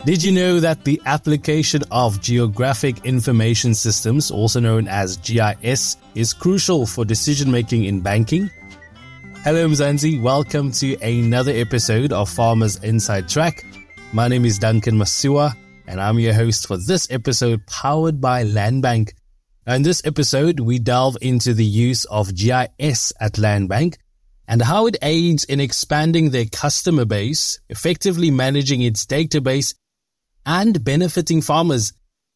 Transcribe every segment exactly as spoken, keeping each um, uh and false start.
Did you know that the application of Geographic Information Systems, also known as G I S, is crucial for decision-making in banking? Hello Mzansi, welcome to another episode of Farmers Inside Track. My name is Duncan Masiwa, and I'm your host for this episode powered by Landbank. Now, in this episode, we delve into the use of G I S at Landbank and how it aids in expanding their customer base, effectively managing its database, and benefiting farmers.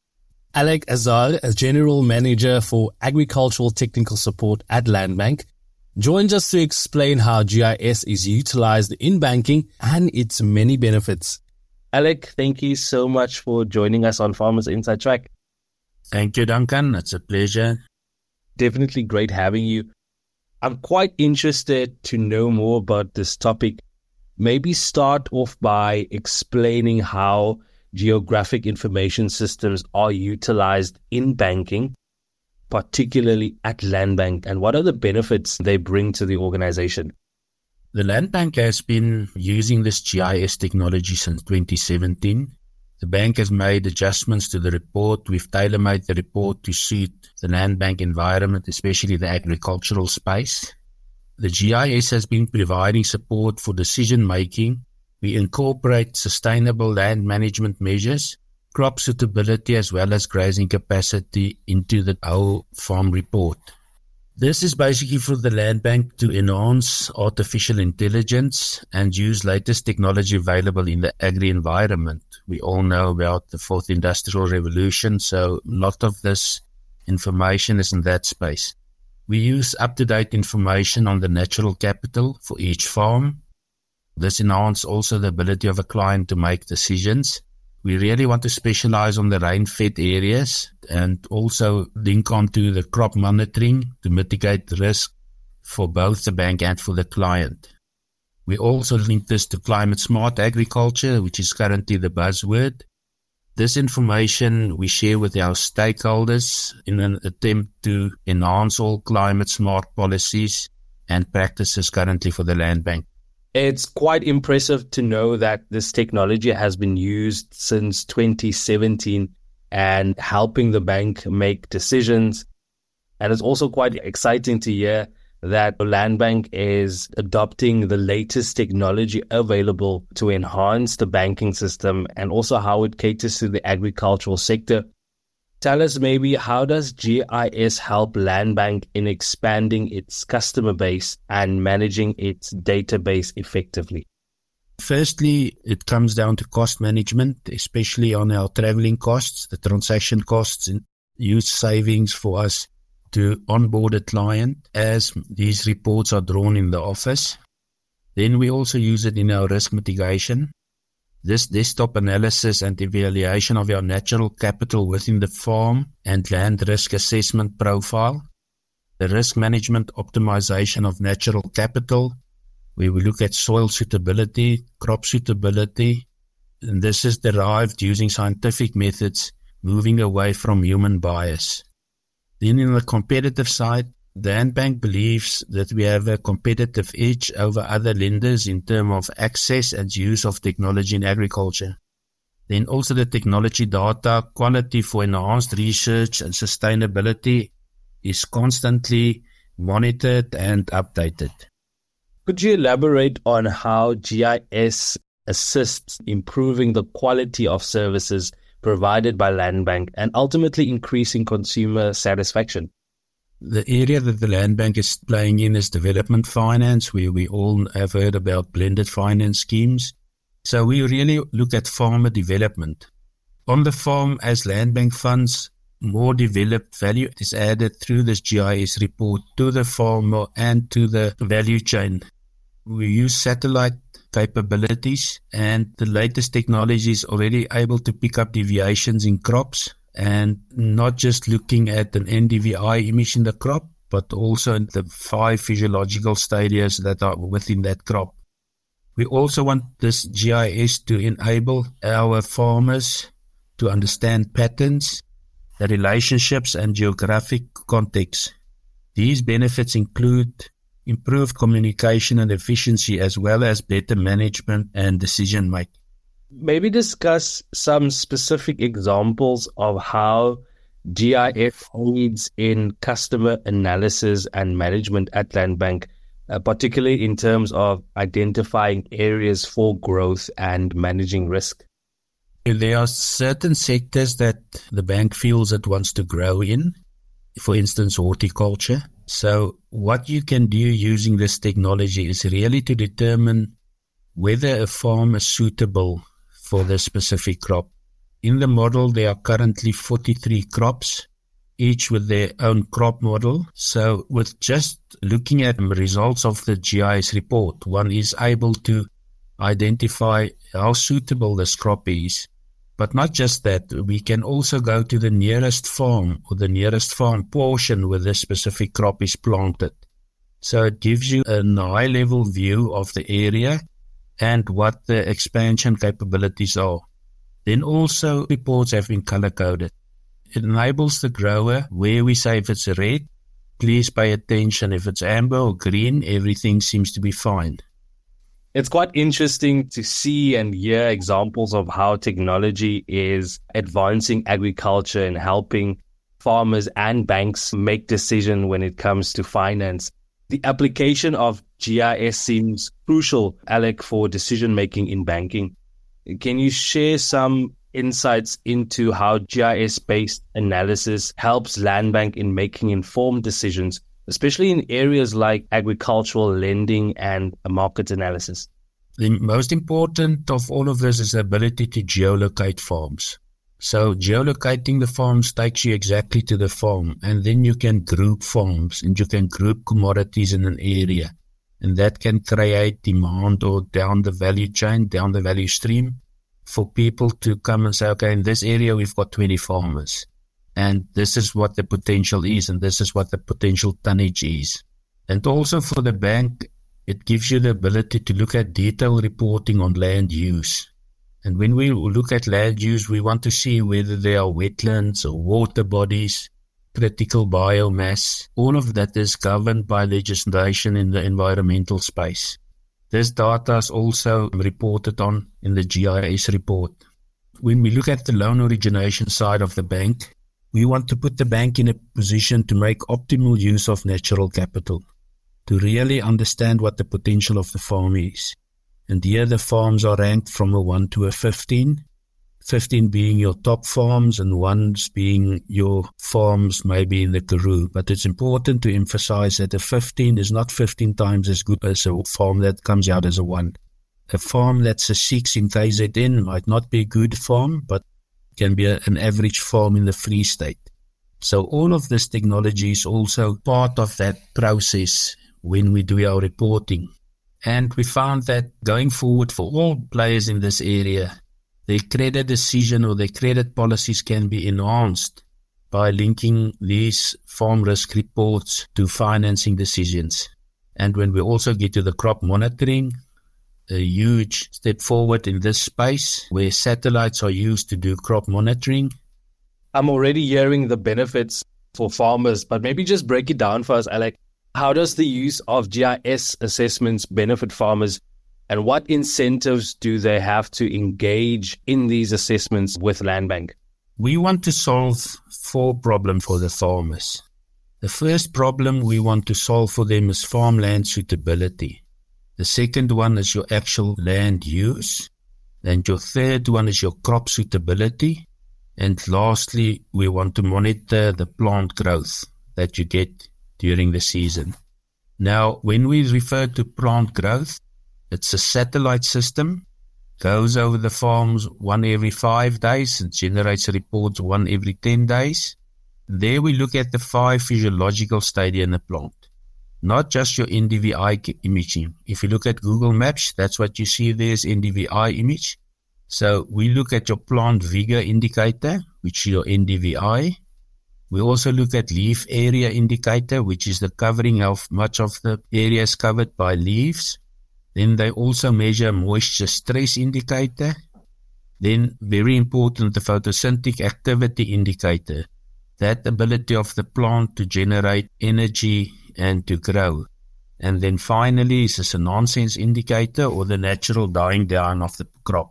Alec Azar, as General Manager for Agricultural Technical Support at Landbank, joins us to explain how G I S is utilized in banking and its many benefits. Alec, thank you so much for joining us on Farmers Inside Track. Thank you, Duncan. It's a pleasure. Definitely great having you. I'm quite interested to know more about this topic. Maybe start off by explaining how Geographic Information Systems are utilized in banking, particularly at Landbank, and what are the benefits they bring to the organization? The Landbank has been using this G I S technology since twenty seventeen. The bank has made adjustments to the report. We've tailor-made the report to suit the Landbank environment, especially the agricultural space. The G I S has been providing support for decision-making. We incorporate sustainable land management measures, crop suitability as well as grazing capacity into the whole farm report. This is basically for the Landbank to enhance artificial intelligence and use latest technology available in the agri-environment. We all know about the fourth industrial revolution, so a lot of this information is in that space. We use up-to-date information on the natural capital for each farm. This enhances also the ability of a client to make decisions. We really want to specialize on the rain-fed areas and also link onto the crop monitoring to mitigate the risk for both the bank and for the client. We also link this to climate-smart agriculture, which is currently the buzzword. This information we share with our stakeholders in an attempt to enhance all climate-smart policies and practices currently for the Landbank. It's quite impressive to know that this technology has been used since twenty seventeen and helping the bank make decisions. And it's also quite exciting to hear that Landbank is adopting the latest technology available to enhance the banking system and also how it caters to the agricultural sector. Tell us maybe, how does G I S help Landbank in expanding its customer base and managing its database effectively? Firstly, it comes down to cost management, especially on our traveling costs, the transaction costs, and use savings for us to onboard a client as these reports are drawn in the office. Then we also use it in our risk mitigation. This desktop analysis and evaluation of our natural capital within the farm and land risk assessment profile. The risk management optimization of natural capital, where we look at soil suitability, crop suitability, and this is derived using scientific methods, moving away from human bias. Then in the competitive side, the Landbank believes that we have a competitive edge over other lenders in terms of access and use of technology in agriculture. Then also the technology data quality for enhanced research and sustainability is constantly monitored and updated. Could you elaborate on how G I S assists improving the quality of services provided by Landbank and ultimately increasing consumer satisfaction? The area that the Landbank is playing in is development finance, where we all have heard about blended finance schemes. So we really look at farmer development. On the farm, as Landbank funds, more developed value is added through this G I S report to the farmer and to the value chain. We use satellite capabilities, and the latest technology is already able to pick up deviations in crops, and not just looking at an N D V I image in the crop, but also in the five physiological stadiums that are within that crop. We also want this G I S to enable our farmers to understand patterns, the relationships and geographic context. These benefits include improved communication and efficiency, as well as better management and decision making. Maybe discuss some specific examples of how G I S aids in customer analysis and management at Landbank, uh, particularly in terms of identifying areas for growth and managing risk. There are certain sectors that the bank feels it wants to grow in, for instance, horticulture. So what you can do using this technology is really to determine whether a farm is suitable for the specific crop. In the model, there are currently forty-three crops, each with their own crop model. So with just looking at the results of the G I S report, one is able to identify how suitable this crop is. But not just that, we can also go to the nearest farm or the nearest farm portion where this specific crop is planted. So it gives you a high-level view of the area and what the expansion capabilities are. Then also reports have been color-coded. It enables the grower, where we say if it's red, please pay attention. If it's amber or green, everything seems to be fine. It's quite interesting to see and hear examples of how technology is advancing agriculture and helping farmers and banks make decisions when it comes to finance. The application of G I S seems crucial, Alec, for decision-making in banking. Can you share some insights into how G I S-based analysis helps Landbank in making informed decisions, especially in areas like agricultural lending and market analysis? The most important of all of this is the ability to geolocate farms. So geolocating the farms takes you exactly to the farm, and then you can group farms and you can group commodities in an area. And that can create demand or down the value chain, down the value stream, for people to come and say, okay, in this area we've got twenty farmers. And this is what the potential is, and this is what the potential tonnage is. And also for the bank, it gives you the ability to look at detailed reporting on land use. And when we look at land use, we want to see whether there are wetlands or water bodies, critical biomass. All of that is governed by legislation in the environmental space. This data is also reported on in the G I S report. When we look at the loan origination side of the bank, we want to put the bank in a position to make optimal use of natural capital, to really understand what the potential of the farm is. And here the farms are ranked from a one to a fifteen, fifteen being your top farms and ones being your farms maybe in the Karoo. But it's important to emphasize that a fifteen is not fifteen times as good as a farm that comes out as a one. A farm that's a six in K Z N might not be a good farm, but can be a, an average farm in the Free State. So all of this technology is also part of that process when we do our reporting. And we found that going forward for all players in this area, their credit decision or their credit policies can be enhanced by linking these farm risk reports to financing decisions. And when we also get to the crop monitoring, a huge step forward in this space where satellites are used to do crop monitoring. I'm already hearing the benefits for farmers, but maybe just break it down for us, Alec. How does the use of G I S assessments benefit farmers, and what incentives do they have to engage in these assessments with Landbank? We want to solve four problems for the farmers. The first problem we want to solve for them is farmland suitability. The second one is your actual land use. And your third one is your crop suitability. And lastly, we want to monitor the plant growth that you get during the season. Now, when we refer to plant growth, it's a satellite system, goes over the farms one every five days, it generates reports one every ten days. There we look at the five physiological stadia in the plant, not just your N D V I imaging. If you look at Google Maps, that's what you see there is N D V I image. So we look at your plant vigor indicator, which is your N D V I. We also look at leaf area indicator, which is the covering of much of the area is covered by leaves. Then they also measure moisture stress indicator. Then very important, the photosynthetic activity indicator, that ability of the plant to generate energy and to grow. And then finally, is this a nonsense indicator or the natural dying down of the crop.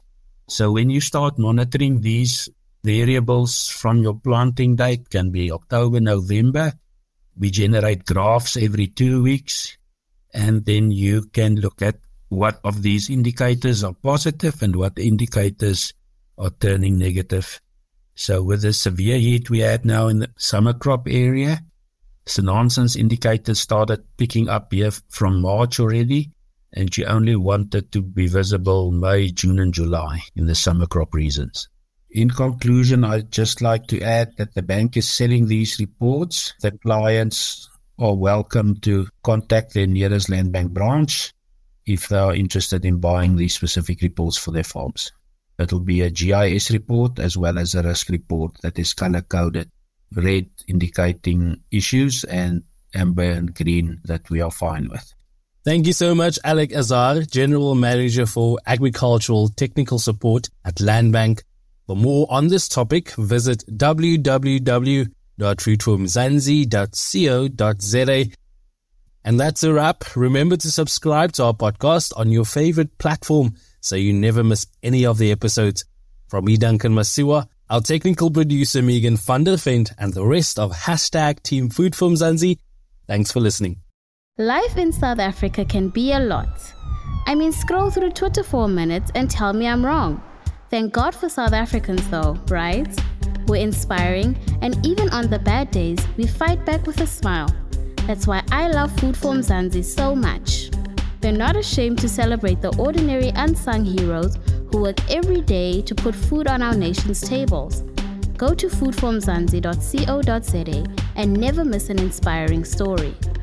So when you start monitoring these variables from your planting date, can be October, November, we generate graphs every two weeks, and then you can look at what of these indicators are positive and what indicators are turning negative. So with the severe heat we had now in the summer crop area, Saint Hanson's indicators started picking up here from March already, and you only wanted to be visible May, June and July in the summer crop regions. In conclusion, I'd just like to add that the bank is selling these reports. The clients are welcome to contact their nearest Land Bank branch if they are interested in buying these specific reports for their farms. It will be a G I S report as well as a risk report that is color-coded, red indicating issues and amber and green that we are fine with. Thank you so much, Alec Azar, General Manager for Agricultural Technical Support at Land Bank. For more on this topic, visit w w w dot foodformzansi dot co dot z a. And that's a wrap. Remember to subscribe to our podcast on your favorite platform so you never miss any of the episodes. From me, Duncan Masiwa, our technical producer, Megan van der Vent, and the rest of hashtag Team Food for Mzansi, thanks for listening. Life in South Africa can be a lot. I mean, scroll through Twitter for a minute and tell me I'm wrong. Thank God for South Africans though, right? We're inspiring, and even on the bad days, we fight back with a smile. That's why I love Food for Mzansi so much. They're not ashamed to celebrate the ordinary unsung heroes who work every day to put food on our nation's tables. Go to food for mzansi dot co dot z a and never miss an inspiring story.